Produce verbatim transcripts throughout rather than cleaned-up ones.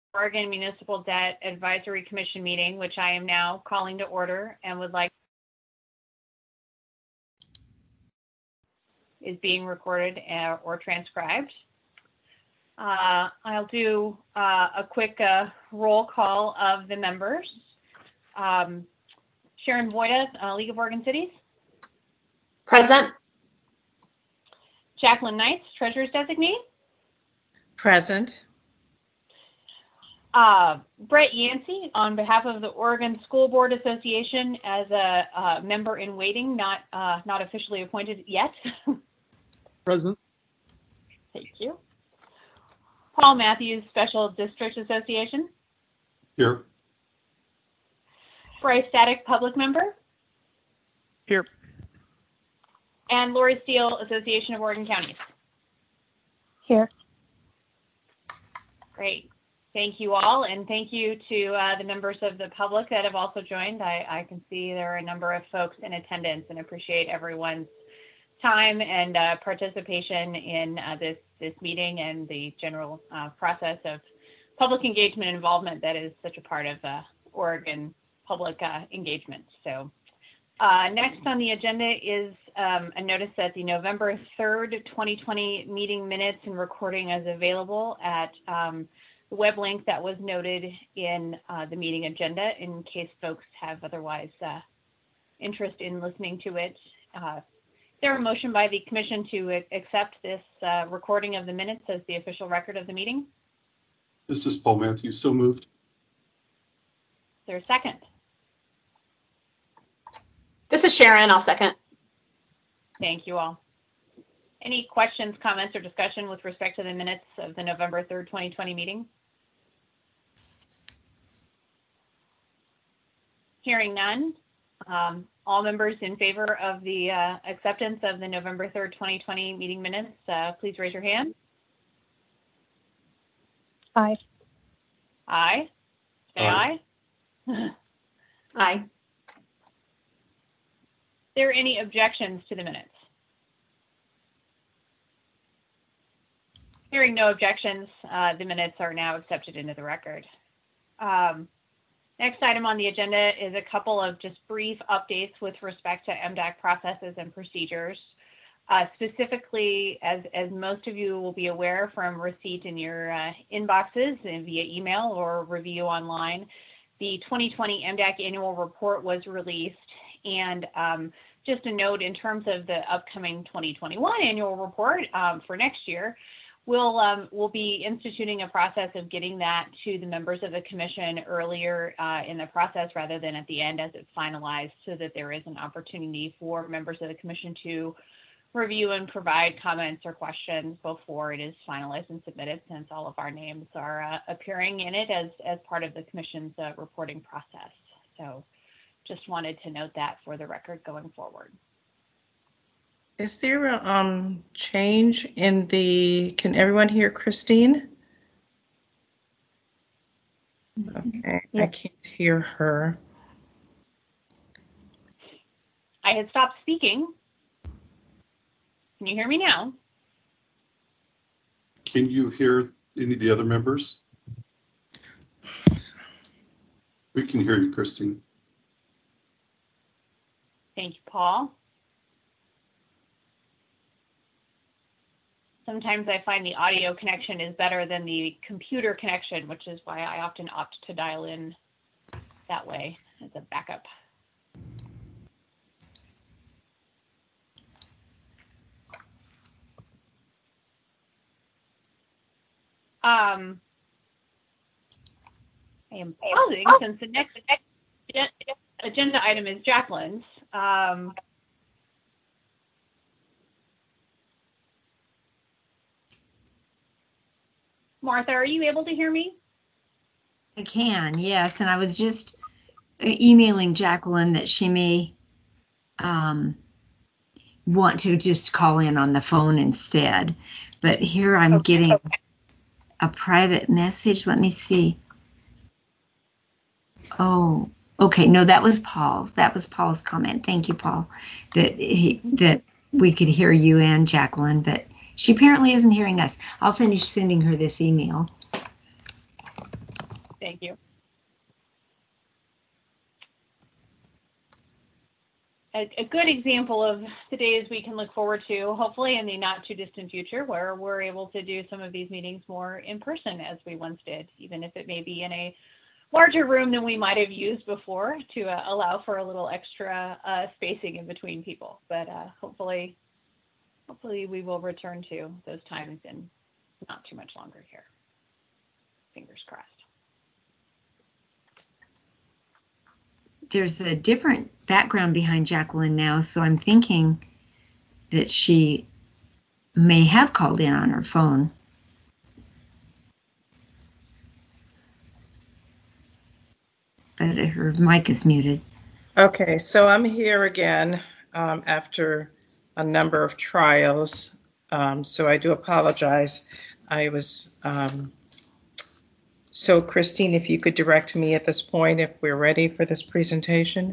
Oregon Municipal Debt Advisory Commission meeting, which I am now calling to order and would like is being recorded uh, or transcribed. Uh, I'll do uh, a quick uh, roll call of the members. Um, Sharon Voida, uh, League of Oregon Cities. Present. Jacqueline Knights, Treasurer's Designee. Present. Uh, Brett Yancey, on behalf of the Oregon School Board Association, as a uh, member in waiting, not uh, not officially appointed yet. Present. Thank you. Paul Matthews, Special District Association. Here. Bryce Static, Public Member. Here. And Lori Steele, Association of Oregon Counties. Here. Great. Thank you all, and thank you to uh, the members of the public that have also joined. I, I can see there are a number of folks in attendance and appreciate everyone's time and uh, participation in uh, this, this meeting and the general uh, process of public engagement and involvement that is such a part of uh, Oregon public uh, engagement. So uh, next on the agenda is um, a notice that the November third, twenty twenty meeting minutes and recording is available at um, the web link that was noted in uh, the meeting agenda in case folks have otherwise uh, interest in listening to it. Uh, is there a motion by the commission to accept this uh, recording of the minutes as the official record of the meeting? This is Paul Matthews. So moved. Is there a second? This is Sharon. I'll second. Thank you all. Any questions, comments, or discussion with respect to the minutes of the November third, twenty twenty meeting? Hearing none. Um, all members in favor of the uh, acceptance of the November third, twenty twenty meeting minutes, uh, please raise your hand. Aye. Aye. Say aye. Aye. Aye. Are there any objections to the minutes? Hearing no objections, uh, the minutes are now accepted into the record. Um, next item on the agenda is a couple of just brief updates with respect to M D A C processes and procedures. Uh, specifically, as, as most of you will be aware from receipt in your uh, inboxes and via email or review online, the twenty twenty M D A C annual report was released. And um, just a note in terms of the upcoming twenty twenty-one annual report um, for next year, We'll, um, we'll be instituting a process of getting that to the members of the commission earlier uh, in the process rather than at the end as it's finalized, so that there is an opportunity for members of the commission to review and provide comments or questions before it is finalized and submitted, since all of our names are uh, appearing in it as, as part of the commission's uh, reporting process. So just wanted to note that for the record going forward. Is there a um, change in the, can everyone hear Christine? Okay, yeah. I can't hear her. I had stopped speaking. Can you hear me now? Can you hear any of the other members? We can hear you, Christine. Thank you, Paul. Sometimes I find the audio connection is better than the computer connection, which is why I often opt to dial in that way as a backup. Um, I am pausing since the next agenda item is Jacqueline's. Um, Martha, are you able to hear me? I can, yes. And I was just emailing Jacqueline that she may um, want to just call in on the phone instead. But here I'm okay. getting okay. a private message. Let me see. Oh, okay. No, that was Paul. That was Paul's comment. Thank you, Paul, that he, that we could hear you and Jacqueline, but she apparently isn't hearing us. I'll finish sending her this email. Thank you. A, a good example of the days we can look forward to, hopefully in the not too distant future, where we're able to do some of these meetings more in person as we once did, even if it may be in a larger room than we might have used before to uh, allow for a little extra uh, spacing in between people. But uh, hopefully, hopefully we will return to those times in not too much longer here. Fingers crossed. There's a different background behind Jacqueline now, so I'm thinking that she may have called in on her phone. But her mic is muted. Okay, so I'm here again um, after a number of trials. Um, so I do apologize. I was, um, so Christine, if you could direct me at this point, if we're ready for this presentation.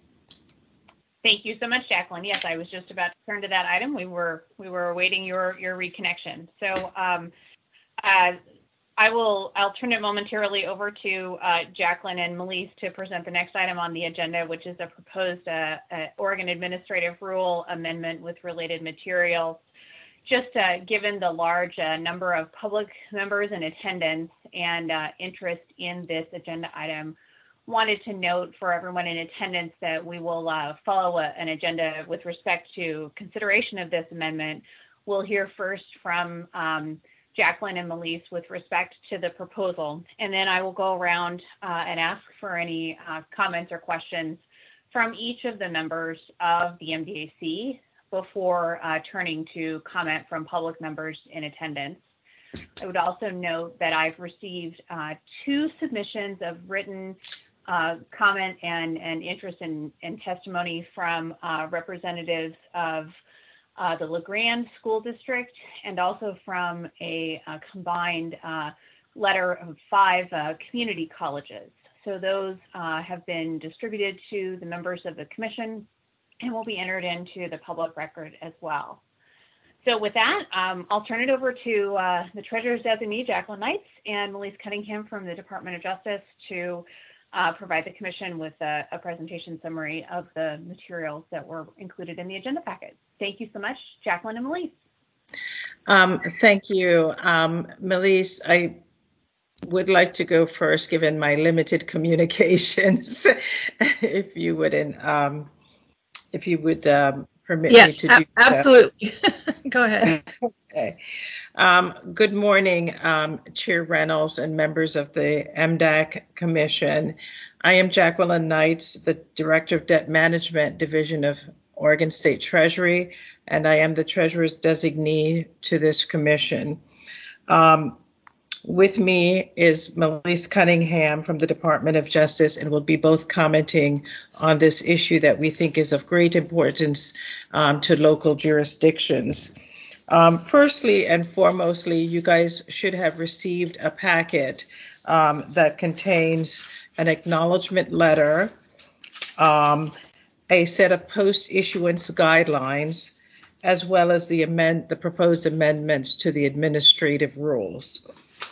Thank you so much, Jacqueline. Yes, I was just about to turn to that item. We were we were awaiting your your reconnection. So um, uh, I will I'll turn it momentarily over to uh, Jacqueline and Melise to present the next item on the agenda, which is a proposed uh, uh, Oregon Administrative Rule amendment with related materials. Just uh, given the large uh, number of public members in attendance and uh, interest in this agenda item, wanted to note for everyone in attendance that we will uh, follow a, an agenda with respect to consideration of this amendment. We'll hear first from um, Jacqueline and Melise with respect to the proposal, and then I will go around uh, and ask for any uh, comments or questions from each of the members of the M D A C before uh, turning to comment from public members in attendance. I would also note that I've received uh, two submissions of written uh, comment and, and interest in, in testimony from uh, representatives of uh, the LeGrand School District and also from a, a combined uh, letter of five uh, community colleges. So those uh, have been distributed to the members of the commission and will be entered into the public record as well. So with that, um, I'll turn it over to uh, the Treasurer's Designee, Jacqueline Knights, and Melise Cunningham from the Department of Justice to uh, provide the Commission with a, a presentation summary of the materials that were included in the agenda packet. Thank you so much, Jacqueline and Melise. Um, thank you. Um, Melise, I would like to go first, given my limited communications, if you wouldn't, um, if you would um, permit yes, me to do a- absolutely. Go ahead. Okay. Um, good morning, um, Chair Reynolds and members of the M D A C Commission. I am Jacqueline Knights, the Director of Debt Management Division of Oregon State Treasury, and I am the Treasurer's Designee to this commission. Um, with me is Melise Cunningham from the Department of Justice, and we'll be both commenting on this issue that we think is of great importance um, to local jurisdictions. Um, firstly and foremostly, you guys should have received a packet um, that contains an acknowledgement letter, um, a set of post-issuance guidelines, as well as the amend the proposed amendments to the administrative rules.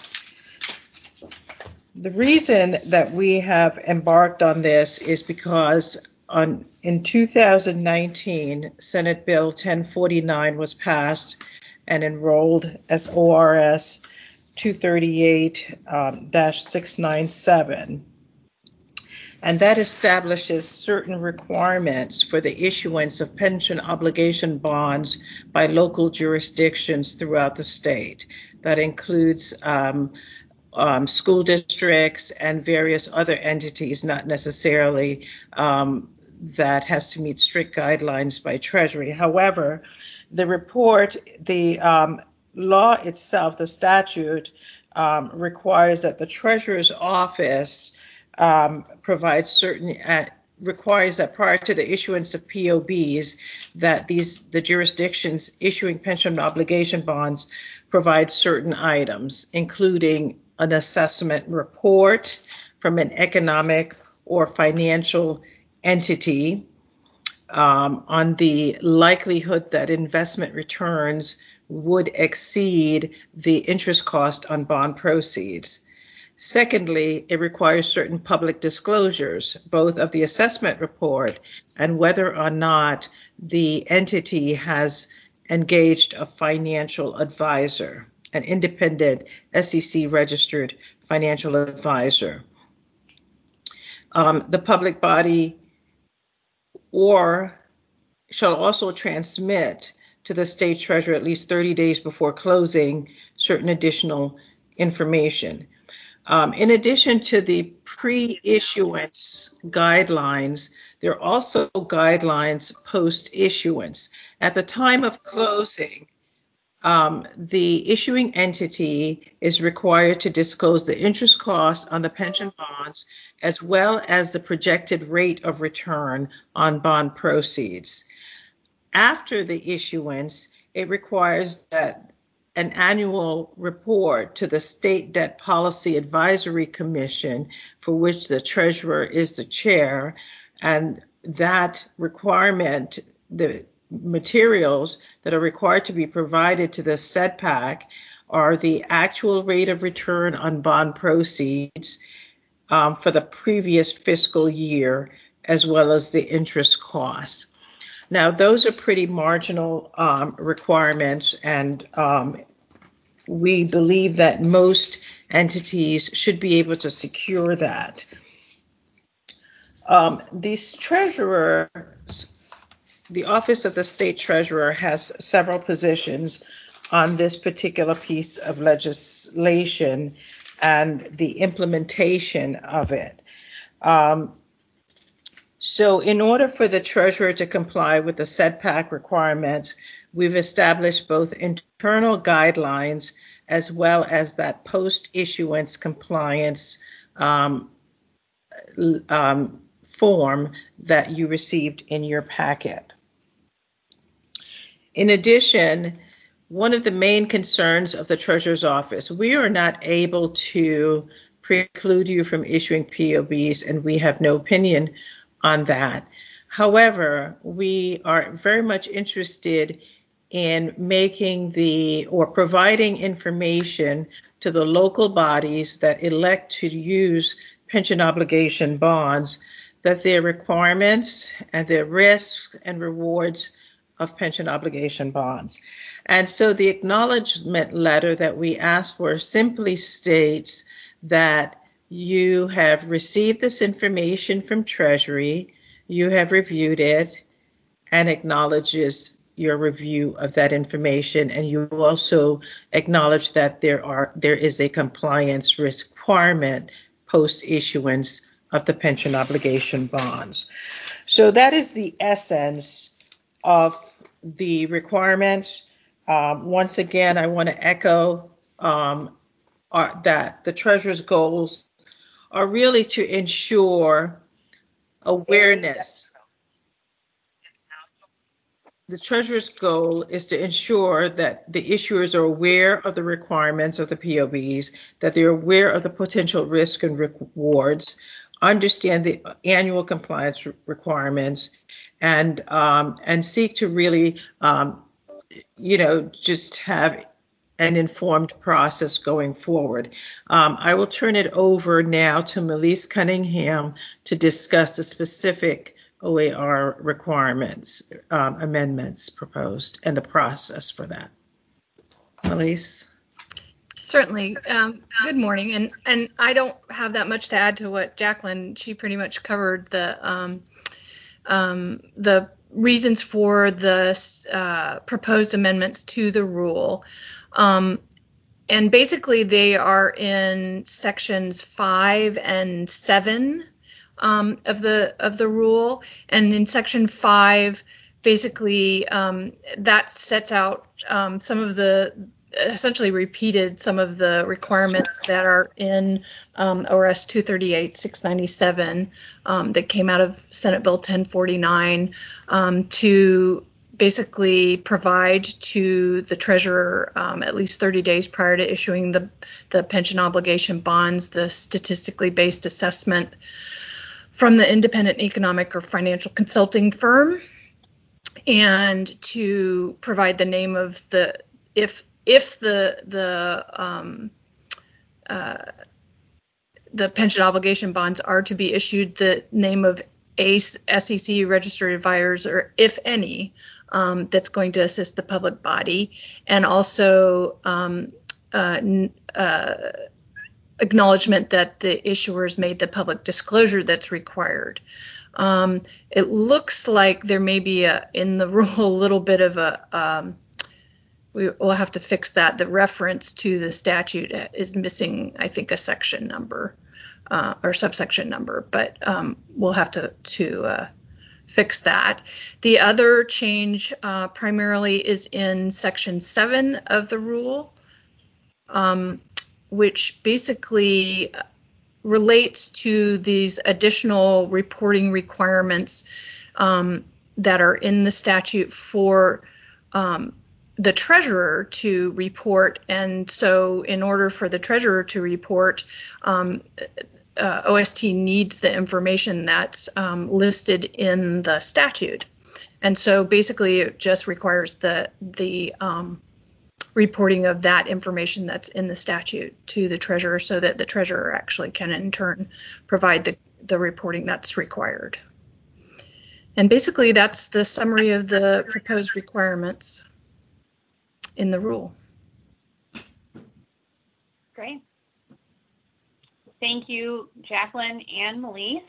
The reason that we have embarked on this is because on, in two thousand nineteen, Senate Bill ten forty-nine was passed and enrolled as O R S two thirty-eight dash six ninety-seven. And that establishes certain requirements for the issuance of pension obligation bonds by local jurisdictions throughout the state. That includes um, Um, school districts and various other entities, not necessarily um, that has to meet strict guidelines by Treasury. However, the report, the um, law itself, the statute, um, requires that the Treasurer's office um, provides certain, uh, requires that prior to the issuance of P O Bs, that these the jurisdictions issuing pension obligation bonds provide certain items, including an assessment report from an economic or financial entity um, on the likelihood that investment returns would exceed the interest cost on bond proceeds. Secondly, it requires certain public disclosures, both of the assessment report and whether or not the entity has engaged a financial advisor, an independent S E C registered financial advisor. Um, the public body or shall also transmit to the state treasurer at least thirty days before closing certain additional information. Um, in addition to the pre-issuance guidelines, there are also guidelines post-issuance. At the time of closing, um, the issuing entity is required to disclose the interest cost on the pension bonds as well as the projected rate of return on bond proceeds. After the issuance, it requires that an annual report to the State Debt Policy Advisory Commission, for which the treasurer is the chair, and that requirement, the materials that are required to be provided to the S E D PAC are the actual rate of return on bond proceeds um, for the previous fiscal year, as well as the interest costs. Now, those are pretty marginal um, requirements, and um, we believe that most entities should be able to secure that. Um, these treasurers, the Office of the State Treasurer has several positions on this particular piece of legislation and the implementation of it. Um, So in order for the treasurer to comply with the S E D PAC requirements, we've established both internal guidelines as well as that post-issuance compliance um, um, form that you received in your packet. In addition, one of the main concerns of the Treasurer's Office, we are not able to preclude you from issuing P O Bs, and we have no opinion on that. However, we are very much interested in making the or providing information to the local bodies that elect to use pension obligation bonds, that their requirements and their risks and rewards of pension obligation bonds. And so the acknowledgement letter that we ask for simply states that you have received this information from Treasury, you have reviewed it, and acknowledges your review of that information, and you also acknowledge that there are there is a compliance requirement post-issuance of the pension obligation bonds. So that is the essence of the requirements. Um, once again, I want to echo um, our, that the Treasurer's goals are really to ensure awareness. The Treasurer's goal is to ensure that the issuers are aware of the requirements of the P O Bs, that they're aware of the potential risk and rewards, understand the annual compliance requirements, and um, and seek to really, um, you know, just have an informed process going forward. Um, I will turn it over now to Melise Cunningham to discuss the specific O A R requirements, um, amendments proposed, and the process for that. Melise. Certainly. Um, good morning. And and I don't have that much to add to what Jacqueline, she pretty much covered the um, um, the reasons for the uh, proposed amendments to the rule. Um, and basically they are in sections five and seven um, of the of the rule. And in section five, basically um, that sets out um, some of the essentially repeated some of the requirements that are in um, O R S two thirty-eight six ninety-seven um, that came out of Senate Bill ten forty-nine um, to basically provide to the treasurer um, at least thirty days prior to issuing the, the pension obligation bonds, the statistically based assessment from the independent economic or financial consulting firm, and to provide the name of the, if if the the um, uh, the pension obligation bonds are to be issued the name of a S E C registered advisor, if any, um, that's going to assist the public body, and also um, uh, uh, acknowledgement that the issuers made the public disclosure that's required. Um, it looks like there may be a, in the rule a little bit of a, um, we will have to fix that. The reference to the statute is missing, I think, a section number uh, or subsection number, but um, we'll have to, to uh, fix that. The other change uh, primarily is in section seven of the rule, um, which basically relates to these additional reporting requirements um, that are in the statute for um, the treasurer to report. And so in order for the treasurer to report, um, uh, O S T needs the information that's um, listed in the statute. And so basically it just requires the, the um, reporting of that information that's in the statute to the treasurer so that the treasurer actually can in turn provide the, the reporting that's required. And basically that's the summary of the proposed requirements in the rule. Great. Thank you, Jacqueline and Melise.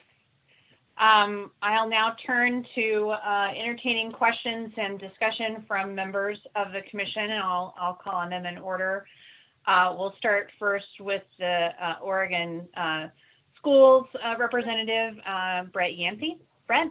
Um, I'll now turn to uh, entertaining questions and discussion from members of the commission, and I'll, I'll call on them in order. Uh, we'll start first with the uh, Oregon uh, Schools uh, representative, uh, Brett Yancey. Brett?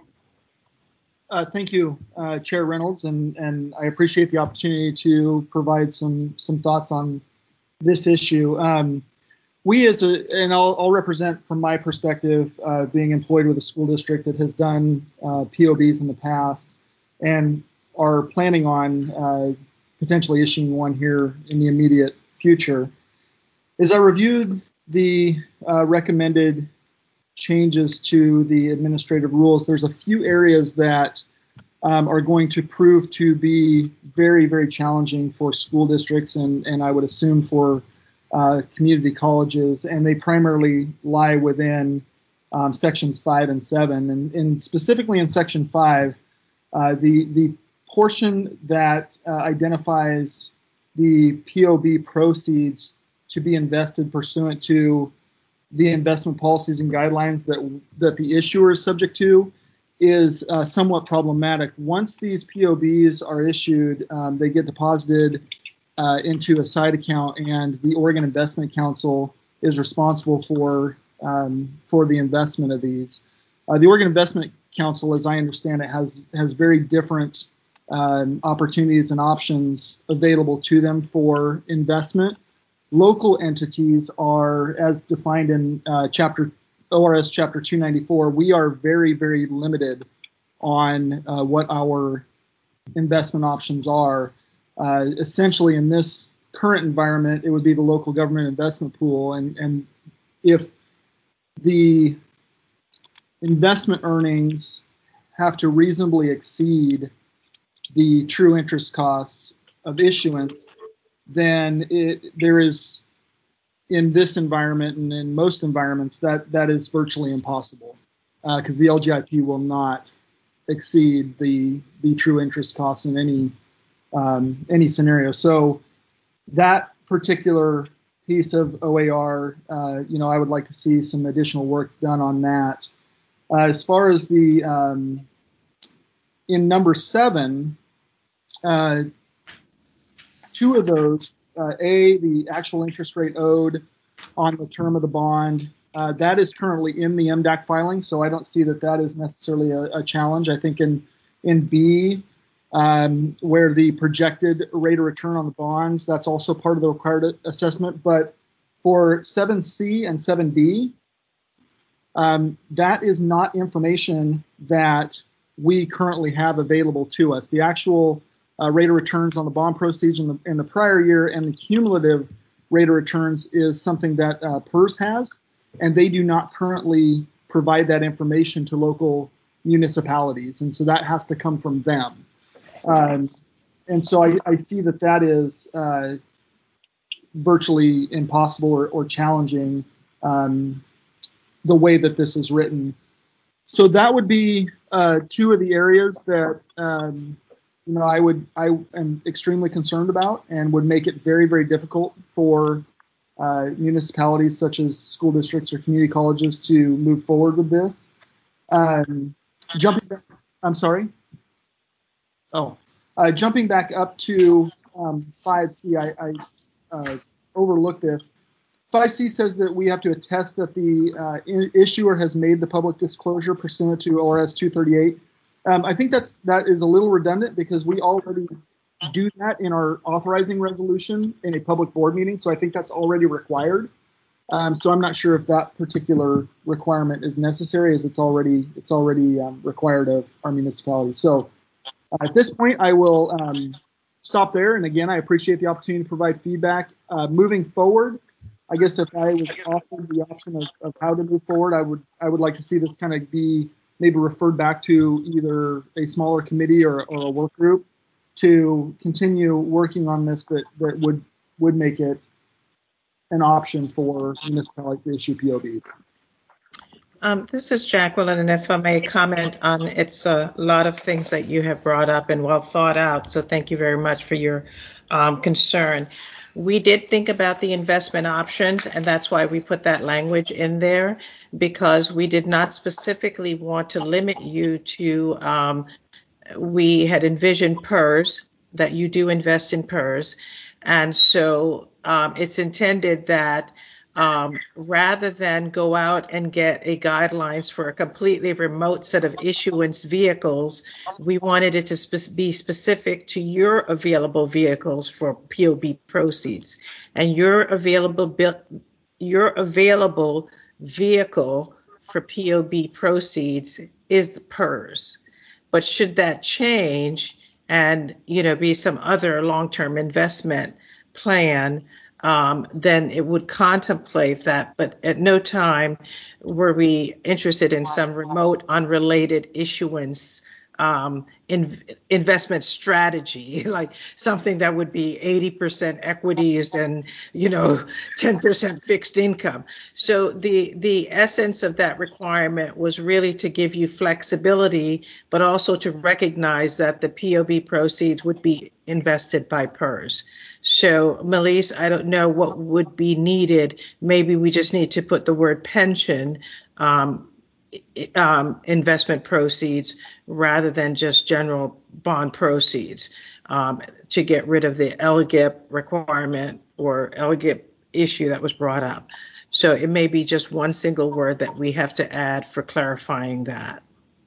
Uh, thank you, uh, Chair Reynolds, and, and I appreciate the opportunity to provide some, some thoughts on this issue. Um, We as a, and I'll, I'll represent from my perspective, uh, being employed with a school district that has done uh, P O Bs in the past and are planning on uh, potentially issuing one here in the immediate future. As I reviewed the uh, recommended changes to the administrative rules, there's a few areas that um, are going to prove to be very, very challenging for school districts and, and I would assume for Uh, community colleges, and they primarily lie within um, sections five and seven. And, and specifically in section five, uh, the, the portion that uh, identifies the P O B proceeds to be invested pursuant to the investment policies and guidelines that, that the issuer is subject to is uh, somewhat problematic. Once these P O Bs are issued, um, they get deposited Uh, into a side account, and the Oregon Investment Council is responsible for um, for the investment of these. Uh, the Oregon Investment Council, as I understand it, has has very different um, opportunities and options available to them for investment. Local entities are, as defined in uh, chapter O R S chapter two ninety-four, we are very, very limited on uh, what our investment options are. Uh, essentially, in this current environment, it would be the local government investment pool. And, and if the investment earnings have to reasonably exceed the true interest costs of issuance, then it, there is, in this environment and in most environments, that, that is virtually impossible because uh, the L G I P will not exceed the, the true interest costs in any Um, any scenario. So that particular piece of O A R, uh, you know, I would like to see some additional work done on that. Uh, as far as the, um, in number seven, uh, two of those, uh, A, the actual interest rate owed on the term of the bond, uh, that is currently in the M D A C filing, so I don't see that that is necessarily a, a challenge. I think in, in B, Um, where the projected rate of return on the bonds, that's also part of the required assessment. But for seven C and seven D, um, that is not information that we currently have available to us. The actual uh, rate of returns on the bond proceeds in the, in the prior year and the cumulative rate of returns is something that uh, PERS has, and they do not currently provide that information to local municipalities. And so that has to come from them. Um, and so I, I see that that is uh, virtually impossible or, or challenging um, the way that this is written. So that would be uh, two of the areas that um, you know I would I am extremely concerned about and would make it very very difficult for uh, municipalities such as school districts or community colleges to move forward with this. Um, jumping, back, I'm sorry. Oh, uh, jumping back up to um, five C, I, I uh, overlooked this. five C says that we have to attest that the uh, in- issuer has made the public disclosure pursuant to O R S two thirty-eight. Um, I think that's that is a little redundant because we already do that in our authorizing resolution in a public board meeting, so I think that's already required. Um, so I'm not sure if that particular requirement is necessary, as it's already it's already um, required of our municipality. So uh, at this point, I will um, stop there. And again, I appreciate the opportunity to provide feedback. Uh, moving forward, I guess if I was offered the option of, of how to move forward, I would I would like to see this kind of be maybe referred back to either a smaller committee or, or a work group to continue working on this that, that would would make it an option for municipalities to issue P O Bs. Um, this is Jacqueline, and if I may comment on, it's a lot of things that you have brought up and well thought out, so thank you very much for your um, concern. We did think about the investment options, and that's why we put that language in there, because we did not specifically want to limit you to, um, we had envisioned P E R S, that you do invest in P E R S, and so um, it's intended that Um, rather than go out and get a guidelines for a completely remote set of issuance vehicles, we wanted it to spe- be specific to your available vehicles for P O B proceeds. And your available bi- your available vehicle for P O B proceeds is P E R S. But should that change and, you know, be some other long-term investment plan, Um, then it would contemplate that, but at no time were we interested in some remote, unrelated issuance um, in, investment strategy, like something that would be eighty percent equities and, you know, ten percent fixed income. So the the essence of that requirement was really to give you flexibility, but also to recognize that the P O B proceeds would be invested by P E R S. So, Melise, I don't know what would be needed. Maybe we just need to put the word pension um, um, investment proceeds rather than just general bond proceeds um, to get rid of the L G I P requirement or L G I P issue that was brought up. So it may be just one single word that we have to add for clarifying that.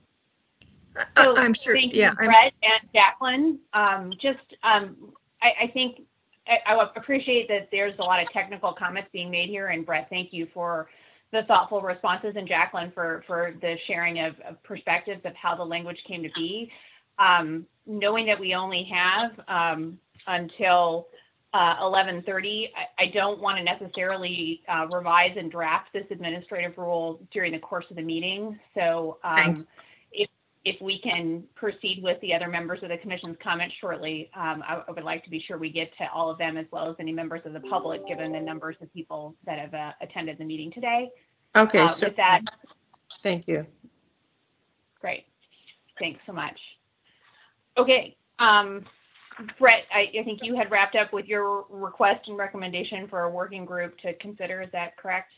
So I'm sure. Thank Yeah, you, I'm Brett and Jacqueline. Um, just, um, I, I think I, I appreciate that there's a lot of technical comments being made here, and Brett, thank you for the thoughtful responses, and Jacqueline for for the sharing of, of perspectives of how the language came to be. Um, knowing that we only have um, until uh, eleven thirty, I, I don't want to necessarily uh, revise and draft this administrative rule during the course of the meeting. So. Um, If we can proceed with the other members of the commission's comments shortly, um, I, I would like to be sure we get to all of them as well as any members of the public, given the numbers of people that have uh, attended the meeting today. Okay, uh, so with that, thank you. Great, thanks so much. Okay, um, Brett, I, I think you had wrapped up with your request and recommendation for a working group to consider. Is that correct?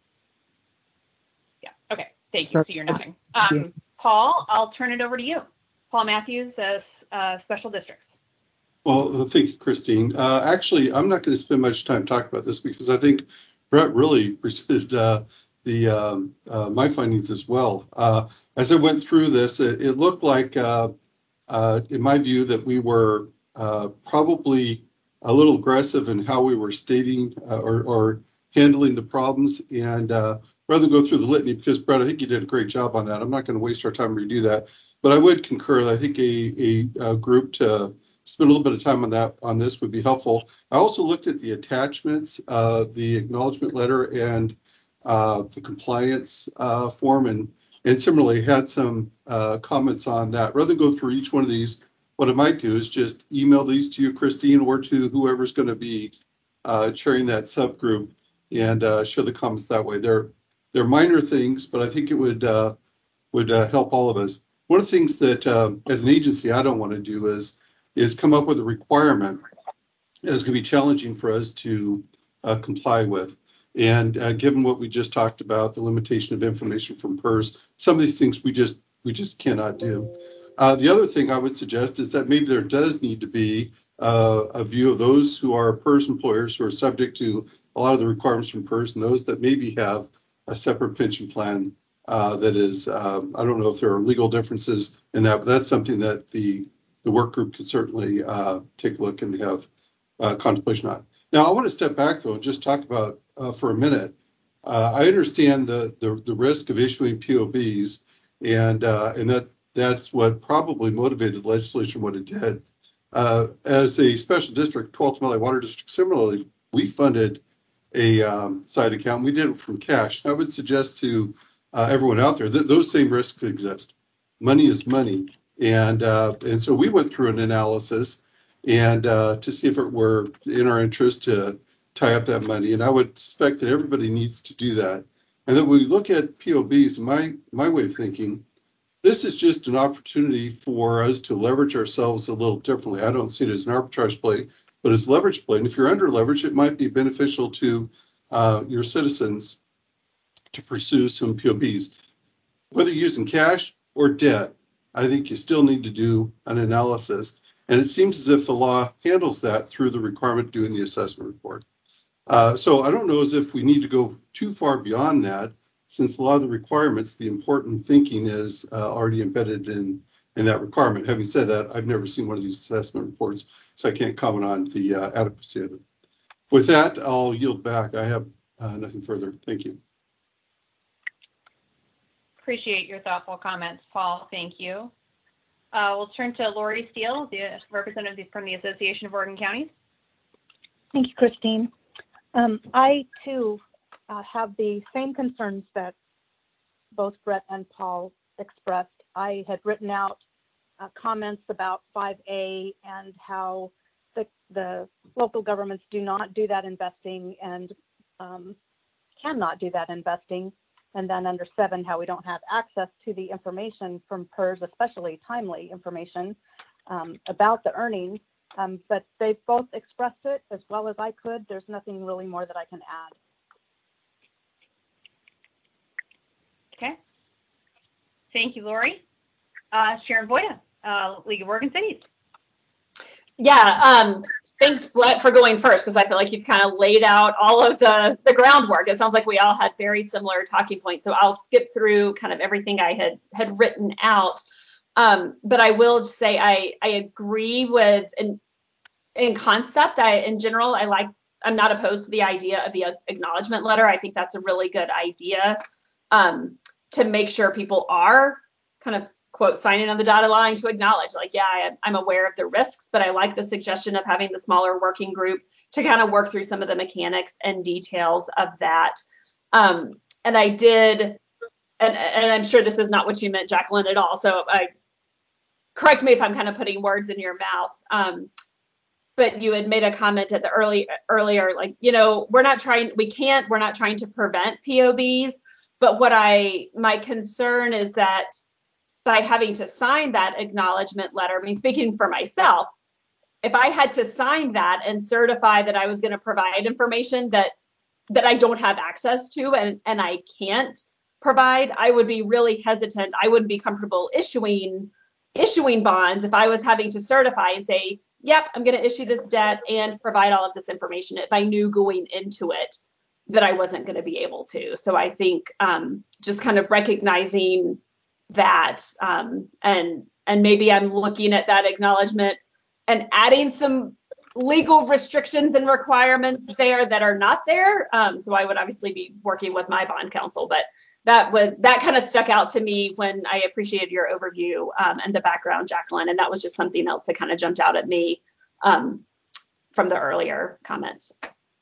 Yeah. Okay. Thank you. So you're nodding. Um, Paul, I'll turn it over to you. Paul Matthews, uh, uh, Special Districts. Well, thank you, Christine. Uh, actually, I'm not going to spend much time talking about this because I think Brett really presented uh, the um, uh, my findings as well. Uh, as I went through this, it, it looked like, uh, uh, in my view, that we were uh, probably a little aggressive in how we were stating uh, or, or handling the problems. And uh, rather than go through the litany, because Brett, I think you did a great job on that. I'm not going to waste our time to redo that, but I would concur that I think a, a, a group to spend a little bit of time on that on this would be helpful. I also looked at the attachments, uh, the acknowledgement letter and uh, the compliance uh, form, and, and similarly had some uh, comments on that. Rather than go through each one of these, what I might do is just email these to you, Christine, or to whoever's going to be uh, chairing that subgroup and uh, share the comments that way. They're they're minor things, but I think it would uh, would uh, help all of us. One of the things that, um, as an agency, I don't want to do is is come up with a requirement that is going to be challenging for us to uh, comply with. And uh, given what we just talked about, the limitation of information from P E R S, some of these things we just we just cannot do. Uh, the other thing I would suggest is that maybe there does need to be uh, a view of those who are P E R S employers who are subject to a lot of the requirements from P E R S, and those that maybe have a separate pension plan uh, that is, um, I don't know if there are legal differences in that, but that's something that the the work group could certainly uh, take a look and have uh, contemplation on. Now, I want to step back though and just talk about uh, for a minute. Uh, I understand the, the the risk of issuing P O Bs, and uh, and that that's what probably motivated legislation what it did. Uh, as a special district, twelfth Valley Water District, similarly, we funded a um, side account. We did it from cash. I would suggest to uh, everyone out there that those same risks exist. Money is money, and uh, and so we went through an analysis and uh, to see if it were in our interest to tie up that money. And I would suspect that everybody needs to do that. And then when we look at P O Bs, my my way of thinking, this is just an opportunity for us to leverage ourselves a little differently. I don't see it as an arbitrage play, but as leverage play. And if you're under leverage, it might be beneficial to uh, your citizens to pursue some P O Bs. Whether you're using cash or debt, I think you still need to do an analysis. And it seems as if the law handles that through the requirement of doing the assessment report. Uh, so I don't know as if we need to go too far beyond that, since a lot of the requirements, the important thinking is uh, already embedded in, in that requirement. Having said that, I've never seen one of these assessment reports, so I can't comment on the uh, adequacy of them. With that, I'll yield back. I have uh, nothing further. Thank you. Appreciate your thoughtful comments, Paul. Thank you. Uh, we'll turn to Lori Steele, the representative from the Association of Oregon Counties. Thank you, Christine. Um, I, too, uh, have the same concerns that both Brett and Paul expressed. I had written out uh, comments about five A and how the, the local governments do not do that investing and um, cannot do that investing. And then under seven, how we don't have access to the information from P E R S, especially timely information um, about the earnings. Um, but they both expressed it as well as I could. There's nothing really more that I can add. Okay. Thank you, Lori. Uh, Sharon Boyda, uh, League of Oregon Cities. Yeah, um, thanks, Brett, for going first, because I feel like you've kind of laid out all of the, the groundwork. It sounds like we all had very similar talking points. So I'll skip through kind of everything I had, had written out. Um, but I will say I, I agree with, in, in concept, I in general, I like, I'm not opposed to the idea of the acknowledgement letter. I think that's a really good idea um, to make sure people are kind of, quote, signing on the dotted line to acknowledge, like, yeah, I, I'm aware of the risks, but I like the suggestion of having the smaller working group to kind of work through some of the mechanics and details of that. Um, and I did, and, and I'm sure this is not what you meant, Jacqueline, at all. So I, correct me if I'm kind of putting words in your mouth. Um, but you had made a comment at the early earlier, like, you know, we're not trying, we can't, we're not trying to prevent P O Bs. But what I, my concern is that by having to sign that acknowledgement letter, I mean, speaking for myself, if I had to sign that and certify that I was going to provide information that that I don't have access to and, and I can't provide, I would be really hesitant. I wouldn't be comfortable issuing issuing bonds if I was having to certify and say, yep, I'm going to issue this debt and provide all of this information if I knew going into it that I wasn't going to be able to. So I think um, just kind of recognizing that um, and and maybe I'm looking at that acknowledgement and adding some legal restrictions and requirements there that are not there. Um, so I would obviously be working with my bond counsel, but that was that kind of stuck out to me when I appreciated your overview um, and the background, Jacqueline, and that was just something else that kind of jumped out at me um, from the earlier comments.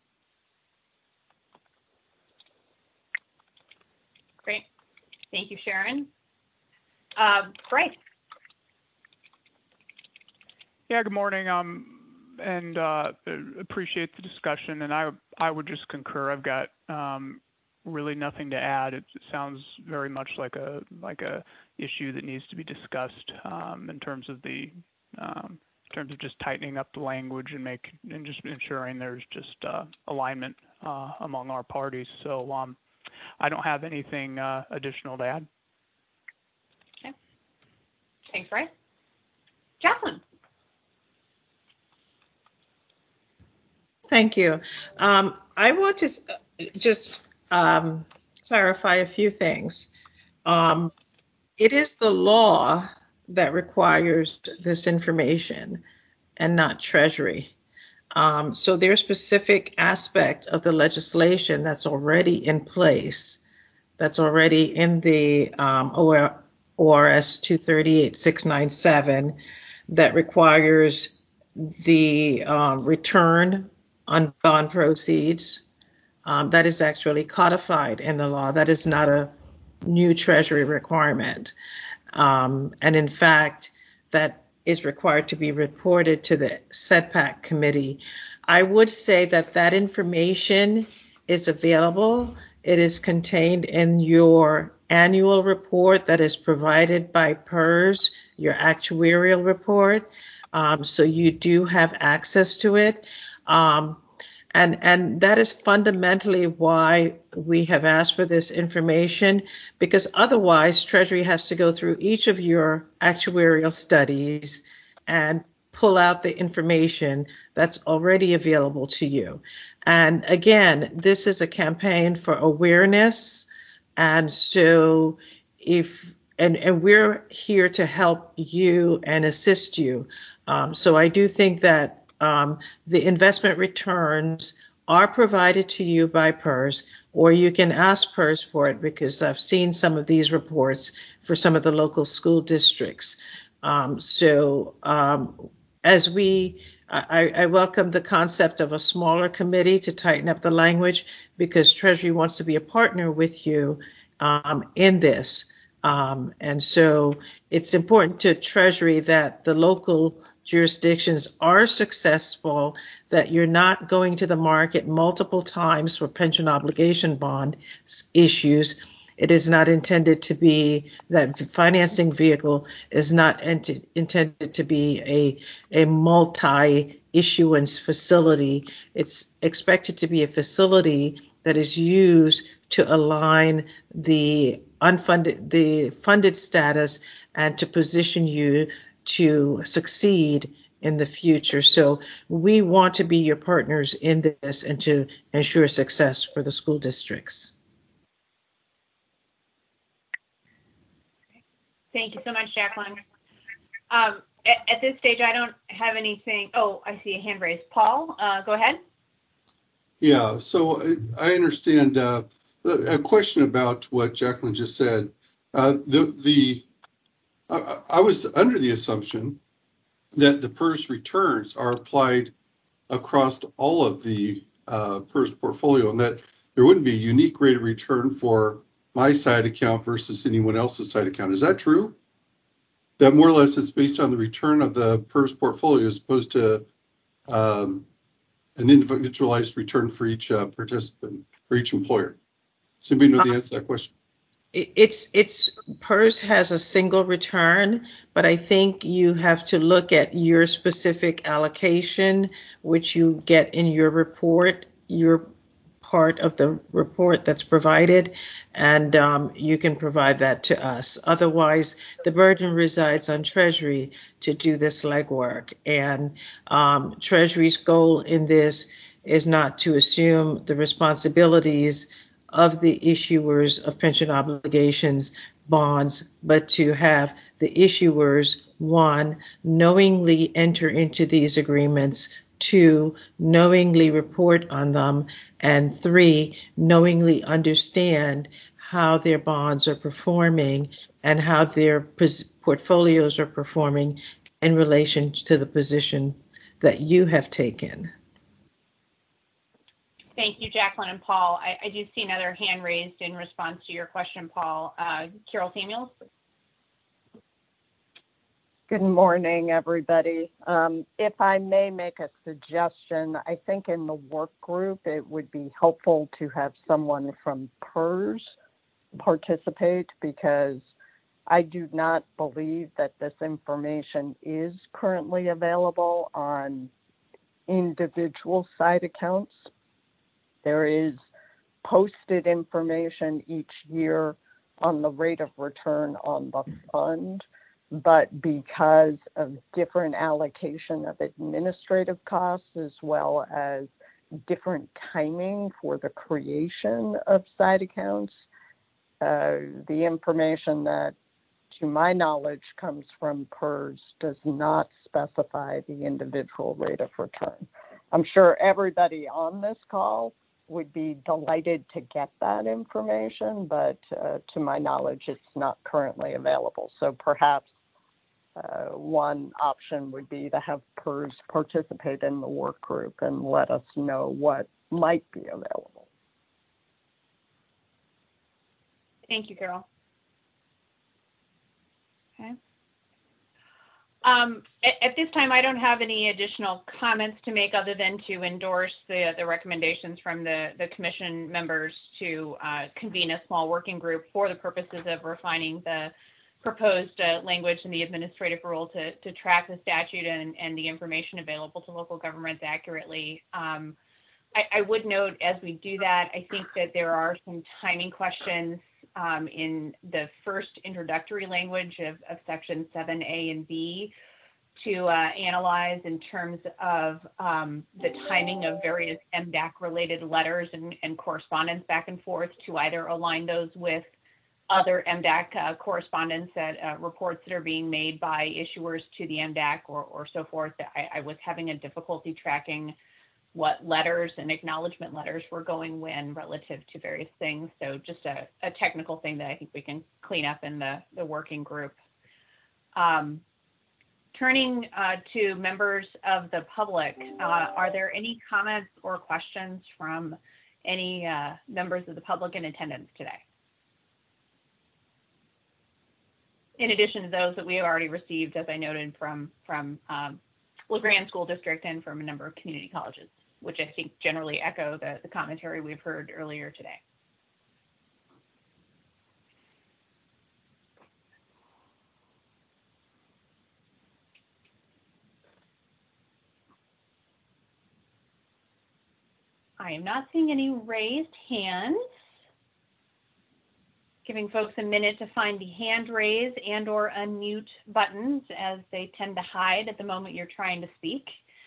Great, thank you, Sharon. Um, Bryce. Yeah, good morning. Um, and uh, appreciate the discussion. And I I would just concur. I've got um, really nothing to add. It sounds very much like a like a issue that needs to be discussed um, in terms of the um, in terms of just tightening up the language and make and just ensuring there's just uh, alignment uh, among our parties. So um, I don't have anything uh, additional to add. Okay. Thanks, Brian. Jacqueline. Thank you. Um, I want to just um, clarify a few things. Um, it is the law that requires this information and not Treasury. Um, so there's specific aspect of the legislation that's already in place, that's already in the um, O R S two thirty-eight six ninety-seven that requires the um, return on bond proceeds. Um, that is actually codified in the law. That is not a new Treasury requirement. Um, and in fact, that is required to be reported to the S E D PAC committee. I would say that that information is available. It is contained in your annual report that is provided by P E R S, your actuarial report. Um, so you do have access to it. Um, and, and that is fundamentally why we have asked for this information, because otherwise Treasury has to go through each of your actuarial studies and pull out the information that's already available to you. And again, this is a campaign for awareness. And so if, and, and we're here to help you and assist you. Um, so I do think that um, the investment returns are provided to you by P E R S, or you can ask P E R S for it, because I've seen some of these reports for some of the local school districts. Um, so um, as we, I, I welcome the concept of a smaller committee to tighten up the language, because Treasury wants to be a partner with you um, in this. Um, and so it's important to Treasury that the local jurisdictions are successful, that you're not going to the market multiple times for pension obligation bond issues. It is not intended to be, that financing vehicle is not ent- intended to be a, a multi-issuance facility. It's expected to be a facility that is used to align the unfunded, the funded status, and to position you to succeed in the future. So we want to be your partners in this and to ensure success for the school districts. Thank you so much, Jacqueline. Um, at, at this stage, I don't have anything. Oh, I see a hand raised. Paul, uh, go ahead. Yeah, so I, I understand uh, a question about what Jacqueline just said. Uh, the the I, I was under the assumption that the P E R S returns are applied across all of the uh, P E R S portfolio, and that there wouldn't be a unique rate of return for my side account versus anyone else's side account. Is that true? That more or less it's based on the return of the P E R S portfolio as opposed to um, an individualized return for each uh, participant, for each employer. Does anybody know the answer to that question? It's it's P E R S has a single return, but I think you have to look at your specific allocation, which you get in your report, your part of the report that's provided, and um, you can provide that to us. Otherwise, the burden resides on Treasury to do this legwork, and um, Treasury's goal in this is not to assume the responsibilities of the issuers of pension obligations bonds, but to have the issuers, one, knowingly enter into these agreements, two, knowingly report on them, and three, knowingly understand how their bonds are performing and how their portfolios are performing in relation to the position that you have taken. Thank you, Jacqueline and Paul. I, I do see another hand raised in response to your question, Paul. Uh, Carol Samuels. Good morning, everybody. Um, if I may make a suggestion, I think in the work group, it would be helpful to have someone from PERS participate, because I do not believe that this information is currently available on individual site accounts. There is posted information each year on the rate of return on the fund, but because of different allocation of administrative costs as well as different timing for the creation of site accounts, uh, the information that, to my knowledge, comes from PERS does not specify the individual rate of return. I'm sure everybody on this call would be delighted to get that information, but uh, to my knowledge, it's not currently available. So perhaps Uh, one option would be to have PERS participate in the work group and let us know what might be available. Thank you, Carol. Okay. Um, at, at this time, I don't have any additional comments to make other than to endorse the, the recommendations from the, the commission members to uh, convene a small working group for the purposes of refining the proposed uh, language in the administrative rule to, to track the statute and, and the information available to local governments accurately. Um, I, I would note, as we do that, I think that there are some timing questions um, in the first introductory language of, of section seven A and B to uh, analyze in terms of um, the timing of various M D A C-related letters and, and correspondence back and forth to either align those with other M D A C uh, correspondence that uh, reports that are being made by issuers to the M D A C or, or so forth. I, I was having a difficulty tracking what letters and acknowledgement letters were going when relative to various things. So just a, a technical thing that I think we can clean up in the, the working group. Um, turning uh, to members of the public, uh, are there any comments or questions from any uh, members of the public in attendance today? In addition to those that we have already received, as I noted, from, from um, LeGrand School District and from a number of community colleges, which I think generally echo the, the commentary we've heard earlier today. I am not seeing any raised hands. Giving folks a minute to find the hand raise and or unmute buttons, as they tend to hide at the moment you're trying to speak.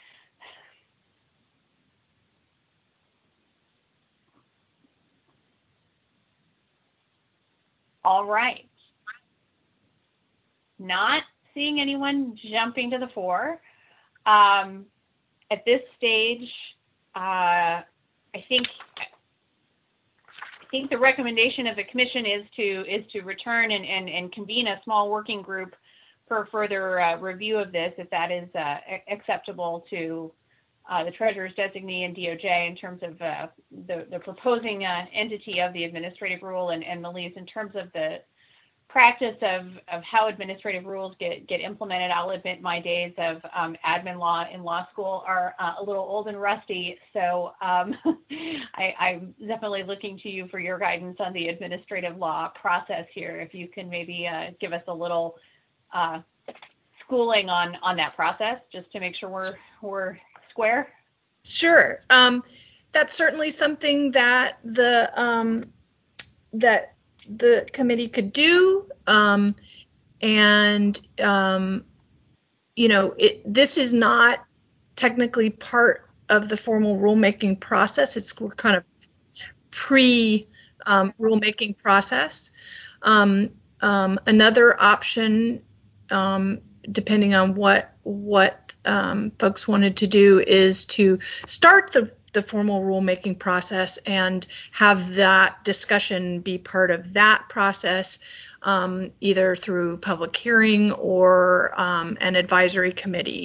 All right. Not seeing anyone jumping to the fore. Um, at this stage, uh, I think I think the recommendation of the commission is to is to return and, and, and convene a small working group for further uh, review of this, if that is uh, acceptable to uh, the treasurer's designee and D O J in terms of uh, the, the proposing uh, entity of the administrative rule, and, and Melise, in terms of the practice of, of how administrative rules get, get implemented. I'll admit my days of um, admin law in law school are uh, a little old and rusty, so um, I, I'm definitely looking to you for your guidance on the administrative law process here. If you can maybe uh, give us a little uh, schooling on, on that process, just to make sure we're, we're square. Sure. Um, that's certainly something that the um, that the committee could do, um, and um, you know, it, this is not technically part of the formal rulemaking process. It's kind of pre um, rulemaking process. Um, um, another option, um, depending on what what um, folks wanted to do, is to start the the formal rulemaking process and have that discussion be part of that process, um, either through public hearing or um, an advisory committee.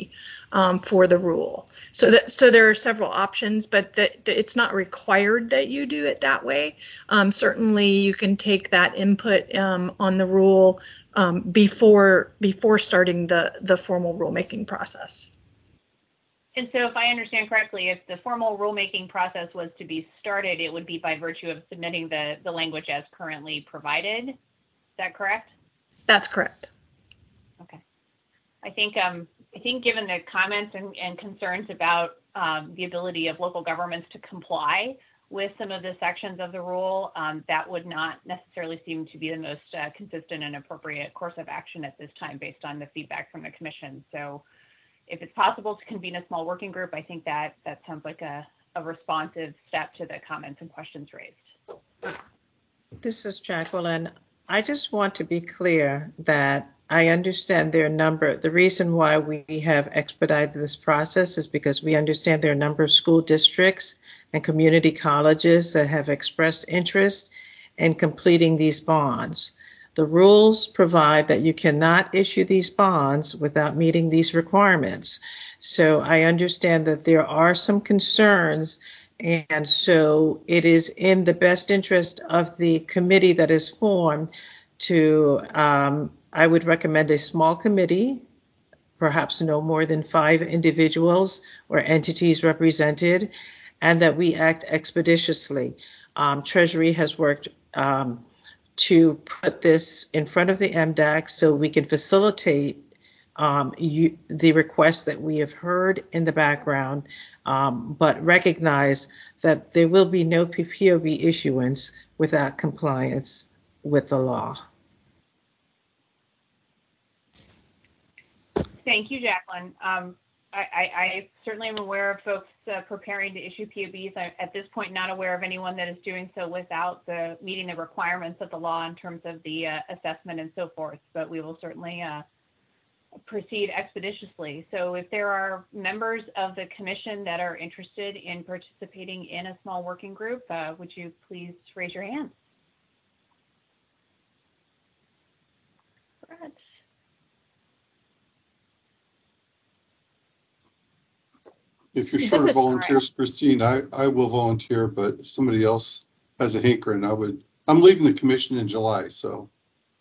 um, for the rule. So that so there are several options, but that that it's not required that you do it that way. Um, certainly, you can take that input um, on the rule um, before before starting the the formal rulemaking process. And so if I understand correctly, if the formal rulemaking process was to be started, it would be by virtue of submitting the, the language as currently provided. Is that correct? That's correct. Okay. I think um, I think given the comments and, and concerns about um, the ability of local governments to comply with some of the sections of the rule, um, that would not necessarily seem to be the most uh, consistent and appropriate course of action at this time based on the feedback from the commission. So if it's possible to convene a small working group, I think that that sounds like a, a responsive step to the comments and questions raised. This is Jacqueline. I just want to be clear that I understand there are a number, the reason why we have expedited this process is because we understand there are a number of school districts and community colleges that have expressed interest in completing these bonds. The rules provide that you cannot issue these bonds without meeting these requirements. So I understand that there are some concerns, and so it is in the best interest of the committee that is formed to, um, I would recommend a small committee, perhaps no more than five individuals or entities represented, and that we act expeditiously. Um, Treasury has worked um, to put this in front of the M D A C so we can facilitate um, you, the requests that we have heard in the background, um, but recognize that there will be no P O B issuance without compliance with the law. Thank you, Jacqueline. Um, I, I, I certainly am aware of folks uh, preparing to issue P O Bs. I'm at this point not aware of anyone that is doing so without the meeting the requirements of the law in terms of the uh, assessment and so forth, but we will certainly uh, proceed expeditiously. So if there are members of the commission that are interested in participating in a small working group, uh, would you please raise your hand? Brett. If you're short of volunteers, Christine, I, I will volunteer, but if somebody else has a hankering, I would. I'm leaving the commission in July, so.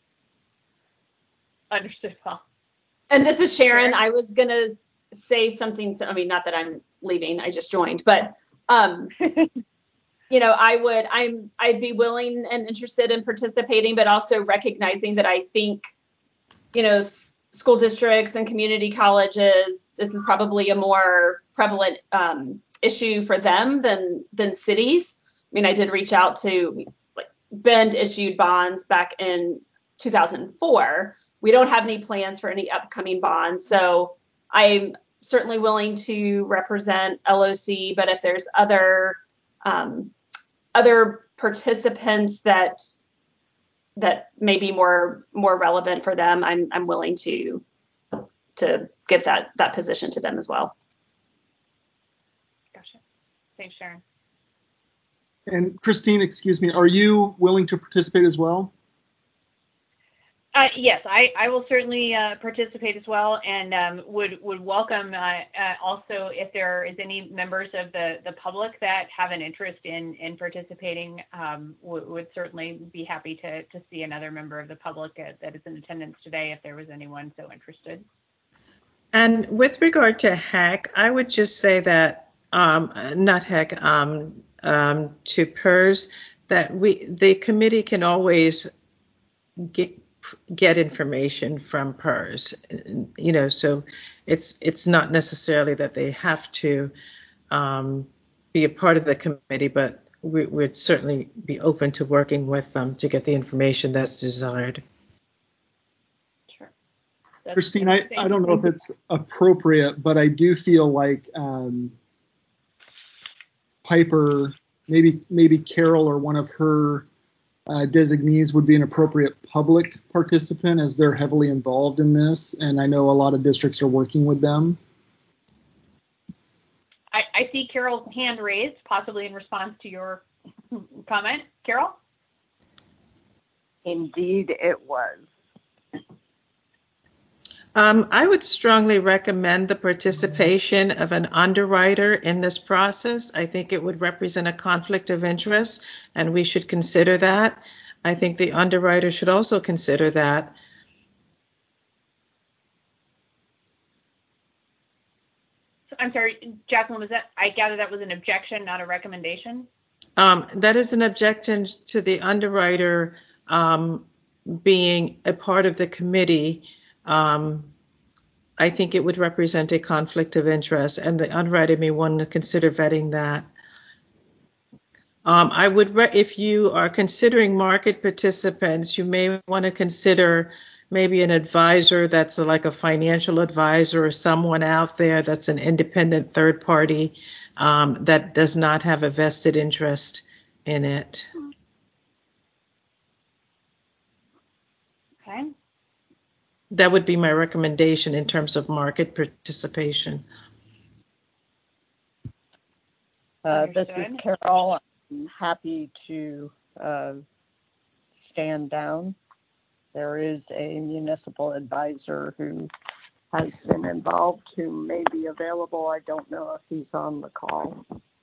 Understood, Paul. And this is Sharon. I was going to say something. I mean, not that I'm leaving, I just joined, but, um, you know, I would, I'm, I'd be willing and interested in participating, but also recognizing that I think, you know, school districts and community colleges, this is probably a more prevalent um, issue for them than than cities. I mean, I did reach out to, like, Bend issued bonds back in two thousand four. We don't have any plans for any upcoming bonds. So I'm certainly willing to represent L O C, but if there's other um, other participants that that may be more more relevant for them, I'm I'm willing to to give that that position to them as well. Gotcha. Thanks, Sharon. And Christine, excuse me, are you willing to participate as well? Uh, yes, I, I will certainly uh, participate as well, and um, would would welcome uh, uh, also if there is any members of the, the public that have an interest in in participating, um, would, would certainly be happy to to see another member of the public uh, that is in attendance today if there was anyone so interested. And with regard to HEC, I would just say that um, not HEC um, um, to PERS, that we the committee can always get. get information from PERS, you know, so it's it's not necessarily that they have to um, be a part of the committee, but we would certainly be open to working with them to get the information that's desired. Sure. That's Christine, I, I don't know if it's appropriate, but I do feel like um, Piper, maybe maybe Carol or one of her Uh, designees would be an appropriate public participant as they're heavily involved in this, and I know a lot of districts are working with them. I, I see Carol's hand raised, possibly in response to your comment. Carol? Indeed, it was. Um, I would strongly recommend the participation of an underwriter in this process. I think it would represent a conflict of interest, and we should consider that. I think the underwriter should also consider that. I'm sorry, Jacqueline, was that, I gather that was an objection, not a recommendation? Um, that is an objection to the underwriter um, being a part of the committee. Um, I think it would represent a conflict of interest, and the underwriter may want to consider vetting that. Um, I would, re- if you are considering market participants, you may want to consider maybe an advisor that's like a financial advisor or someone out there that's an independent third party um, that does not have a vested interest in it. Okay. That would be my recommendation in terms of market participation. Uh, this is Carol. I'm happy to uh, stand down. There is a municipal advisor who has been involved who may be available. I don't know if he's on the call.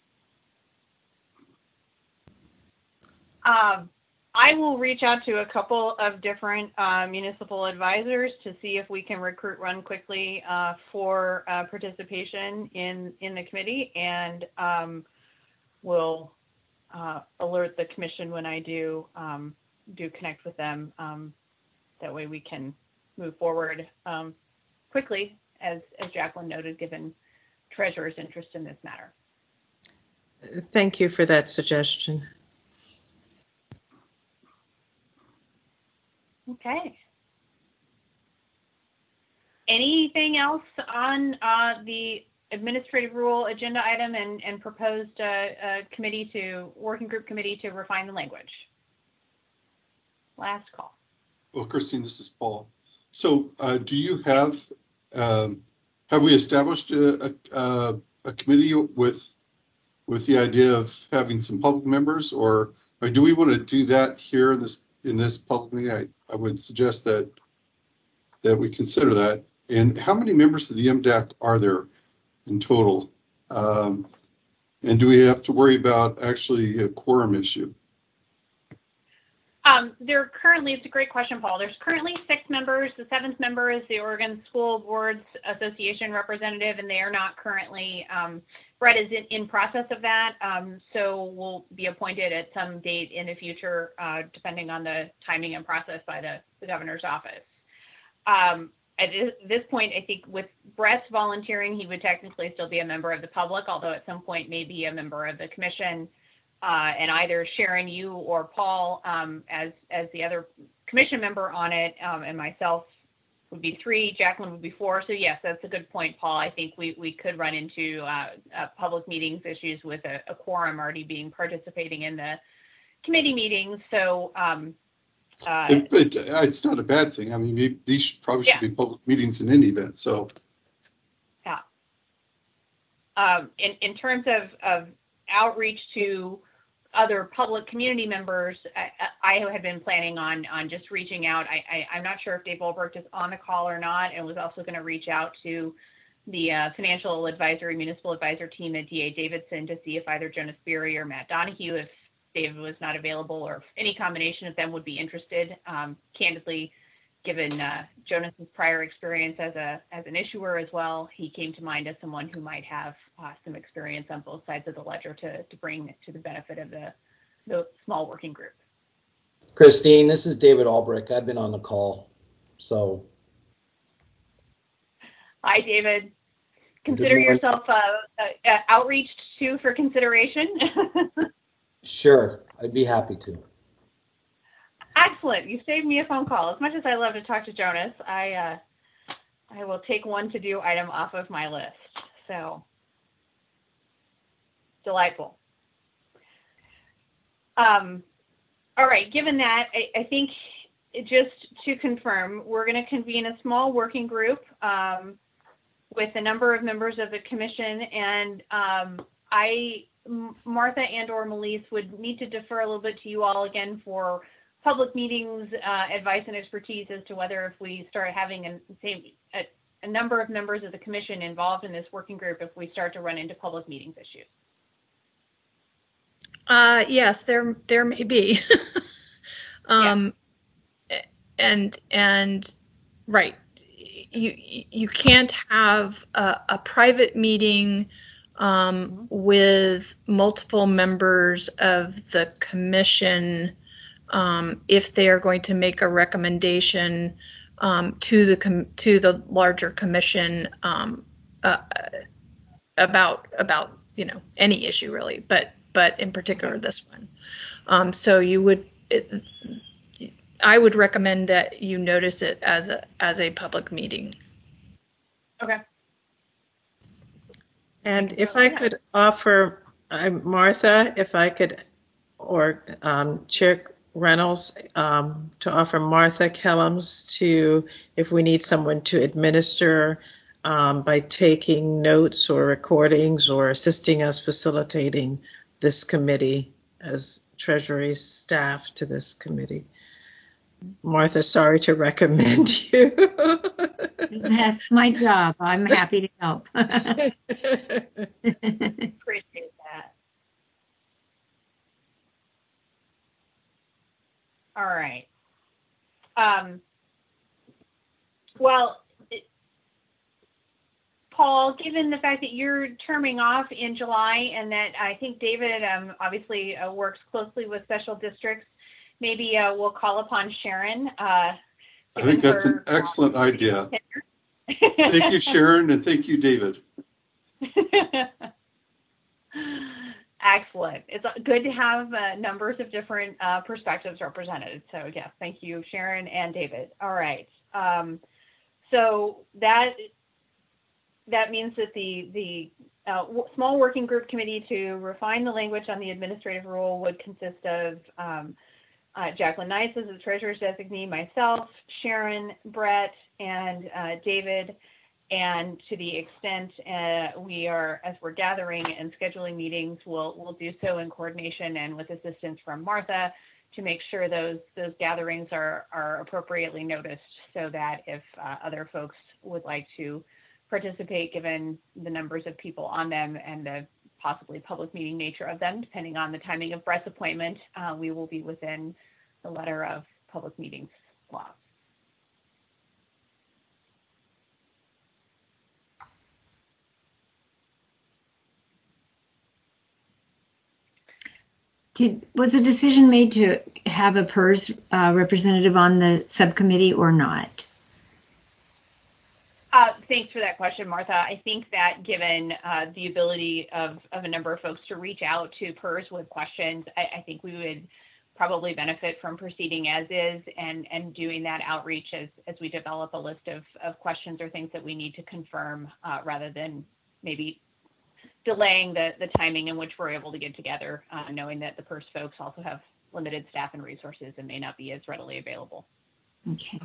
Um, I will reach out to a couple of different uh, municipal advisors to see if we can recruit one quickly uh, for uh, participation in, in the committee, and um, we'll uh, alert the commission when I do um, do connect with them. Um, that way we can move forward um, quickly, as, as Jacqueline noted, given Treasurer's interest in this matter. Thank you for that suggestion. Okay. Anything else on uh, the administrative rule agenda item and, and proposed uh, uh, committee to working group committee to refine the language? Last call. Well, Christine, this is Paul. So uh, do you have, um, have we established a, a, a committee with with the idea of having some public members, or, or do we want to do that here in this in this public meeting? I, I would suggest that that we consider that. And how many members of the M D A C are there in total? Um, and do we have to worry about actually a quorum issue? Um, there currently, it's a great question, Paul. There's currently six members. The seventh member is the Oregon School Boards Association representative, and they are not currently, um, Brett is in, in process of that. Um, so will be appointed at some date in the future, uh, depending on the timing and process by the, the governor's office. Um, at this point, I think with Brett's volunteering, he would technically still be a member of the public, although at some point may be a member of the commission. Uh, and either Sharon, you, or Paul um, as as the other commission member on it, um, and myself would be three, Jacqueline would be four. So yes, that's a good point, Paul. I think we, we could run into uh, uh, public meetings issues with a, a quorum already being participating in the committee meetings. So um, uh, it, it, it's not a bad thing. I mean, these probably should yeah. be public meetings in any event. So yeah. Um, in in terms of of outreach to other public community members, I, I had been planning on on just reaching out. I, I, I'm not sure if Dave Olbrecht is on the call or not, and was also going to reach out to the uh, financial advisory, municipal advisor team at D A Davidson to see if either Jonas Beery or Matt Donahue, if David was not available, or if any combination of them would be interested. Um, candidly, given uh, Jonas's prior experience as a as an issuer as well, he came to mind as someone who might have uh, some experience on both sides of the ledger to, to bring to the benefit of the, the small working group. Christine, this is David Albrecht. I've been on the call, so. Hi, David. Consider yourself uh, uh, outreached to for consideration. Sure, I'd be happy to. Excellent. You saved me a phone call. As much as I love to talk to Jonas, I uh, I will take one to-do item off of my list. So delightful. Um, all right. Given that, I, I think just to confirm, we're going to convene a small working group um, with a number of members of the commission, and um, I, Martha and or Melise would need to defer a little bit to you all again for public meetings uh, advice and expertise as to whether if we start having a, say, a, a number of members of the commission involved in this working group, if we start to run into public meetings issues. Uh, yes, there there may be. um, yeah. And and right, you you can't have a, a private meeting um, with multiple members of the commission um, if they are going to make a recommendation um, to the com- to the larger commission um, uh, about about you know any issue really, but but in particular this one. Um, so you would, it, I would recommend that you notice it as a as a public meeting. Okay. And if I could offer, uh, Martha, if I could, or um, Chair Reynolds, um, to offer Martha Kellums to, if we need someone to administer um, by taking notes or recordings or assisting us facilitating this committee as Treasury staff to this committee. Martha, sorry to recommend you. That's my job. I'm happy to help. Appreciate that. All right. Um, well, it, Paul, given the fact that you're terming off in July and that I think David um, obviously uh, works closely with special districts, maybe uh, we'll call upon Sharon. Uh, I think that's her, an excellent uh, idea. Thank you, Sharon, and thank you, David. Excellent. It's good to have uh, numbers of different uh, perspectives represented. So yes, thank you, Sharon and David. All right. Um, so that that means that the the uh, small working group committee to refine the language on the administrative rule would consist of um, uh, Jacqueline Nice as the treasurer's designee, myself, Sharon, Brett, and uh, David. And to the extent uh, we are, as we're gathering and scheduling meetings, we'll we'll do so in coordination and with assistance from Martha to make sure those those gatherings are are appropriately noticed, so that if uh, other folks would like to participate, given the numbers of people on them and the possibly public meeting nature of them, depending on the timing of Brett's appointment, uh, we will be within the letter of public meetings laws. Did, was a decision made to have a PERS uh, representative on the subcommittee or not? Uh, thanks for that question, Martha. I think that given uh, the ability of, of a number of folks to reach out to PERS with questions, I, I think we would probably benefit from proceeding as is and, and doing that outreach as, as we develop a list of, of questions or things that we need to confirm uh, rather than maybe delaying the, the timing in which we're able to get together, uh, knowing that the PERS folks also have limited staff and resources and may not be as readily available. Okay.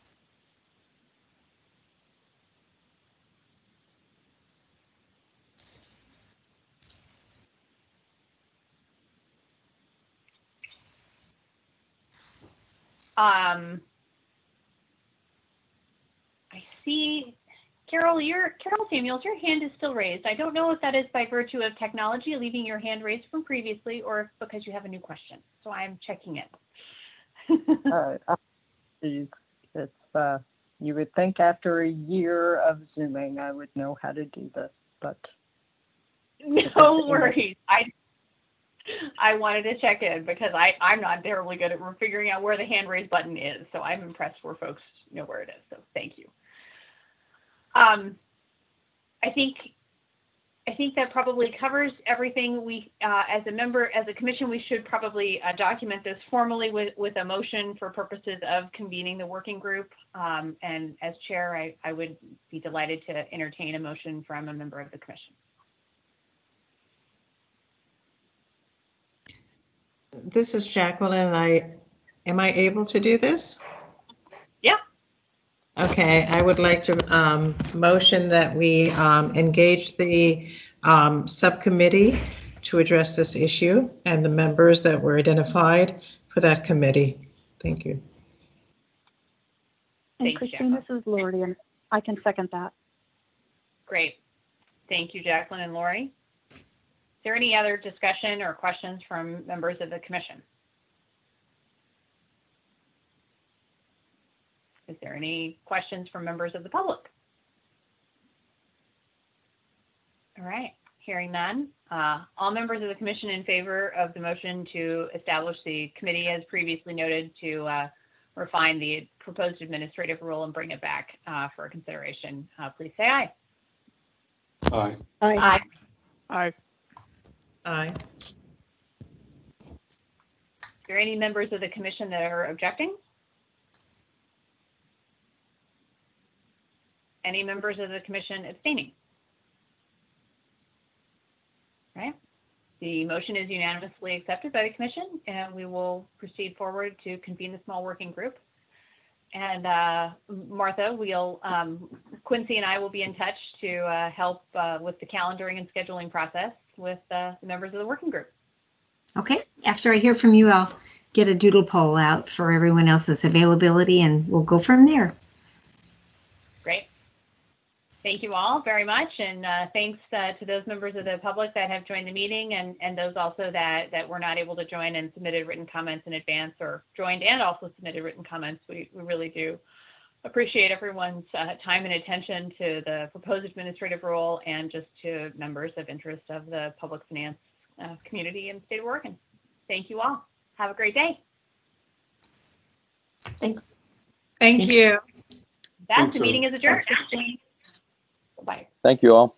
Um, I see, Carol, your Carol Samuels, your hand is still raised. I don't know if that is by virtue of technology leaving your hand raised from previously or if because you have a new question. So I'm checking it. uh, it's, uh, you would think after a year of Zooming, I would know how to do this, but. No worries. I I wanted to check in because I, I'm not terribly good at figuring out where the hand raise button is. So I'm impressed where folks know where it is. So thank you. Um, I think I think that probably covers everything. We, uh, as a member, as a commission, we should probably uh, document this formally with, with a motion for purposes of convening the working group. Um, and as chair, I, I would be delighted to entertain a motion from a member of the commission. This is Jacqueline. I am I able to do this? Yeah. Okay, I would like to um, motion that we um, engage the um, subcommittee to address this issue and the members that were identified for that committee. Thank you. And Thanks, Christine, Jacqueline. this is Lori, and Thanks, Christine, Jacqueline. this is Lori, and I can second that. Great. Thank you, Jacqueline and Lori. Is there any other discussion or questions from members of the commission? Is there any questions from members of the public? All right, hearing none. Uh, all members of the commission in favor of the motion to establish the committee as previously noted to uh, refine the proposed administrative rule and bring it back uh, for consideration, uh, please say aye. Aye. Aye. Aye. Aye. Aye. Are there any members of the commission that are objecting? Any members of the commission abstaining? Right. The motion is unanimously accepted by the commission, and we will proceed forward to convene the small working group. And uh, Martha, we'll um, Quincy and I will be in touch to uh, help uh, with the calendaring and scheduling process with uh, the members of the working group. Okay. After I hear from you, I'll get a doodle poll out for everyone else's availability, and we'll go from there. Great. Thank you all very much, and uh, thanks uh, to those members of the public that have joined the meeting, and, and those also that, that were not able to join and submitted written comments in advance, or joined and also submitted written comments. We, we really do appreciate everyone's uh, time and attention to the proposed administrative rule and just to members of interest of the public finance uh, community in the state of Oregon. Thank you all. Have a great day. Thanks. Thank you. That Thanks, the meeting is everyone. adjourned. Bye. Thank you all.